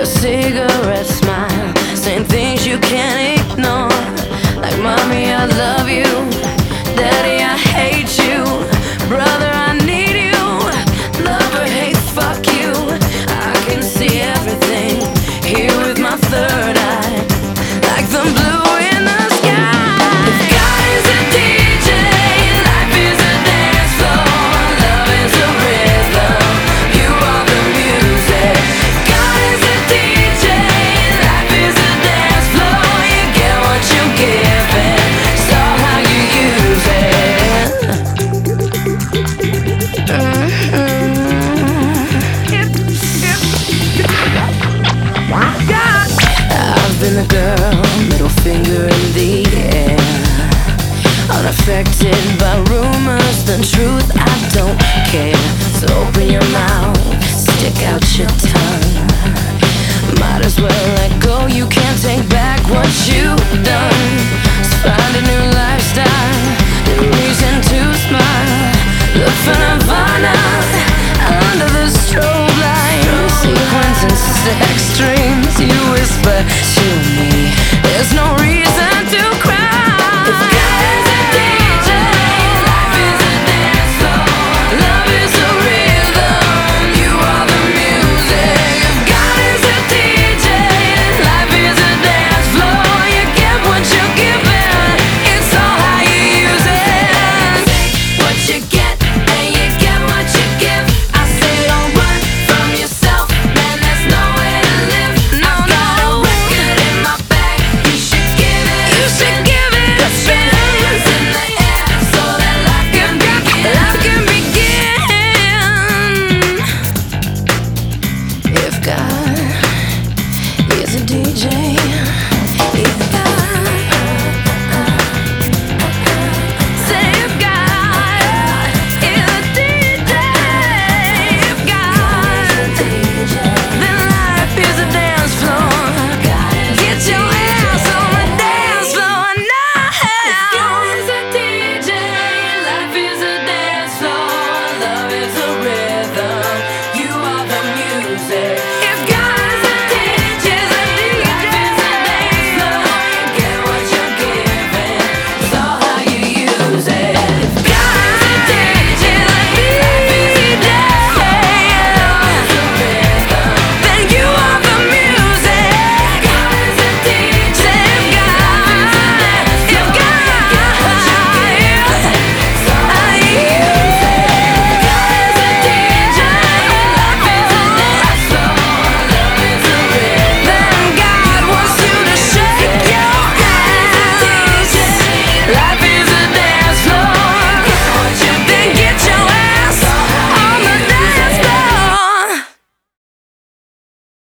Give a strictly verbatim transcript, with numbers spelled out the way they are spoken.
a cigarette smile, saying things you can't ignore, like mommy I love you, daddy I hate you, brother I need you, lover hate fuck you. I can see everything here with my third eye, like the blue in the sky. If God is a D J, life is a dance floor, love is a rhythm, you are the music. God is a D J, life is a dance floor, you get what you give it, it's all how you use it. Mm-hmm. I've been the girl, middle finger in the air, unaffected by rumors, the truth I don't care. So open your mouth, stick out your tongue, might as well let go, you can't take back what you've done. So find a new lifestyle, new reason to smile, look for Nirvana under the strobe light, sequins and sex dreams, you whisper to me, there's no reason to cry. If God is a D J, life is a dance floor, love is a rhythm, you are the music. If God is a D J, life is a dance floor, you get what you give it, it's all how you use it. What you get and you get what you give. I say don't run from yourself, man, there's no way to live. No, no, record in my bag, you should give it. You should give it a spin. Hands in the air so that life can begin. Life can begin. If God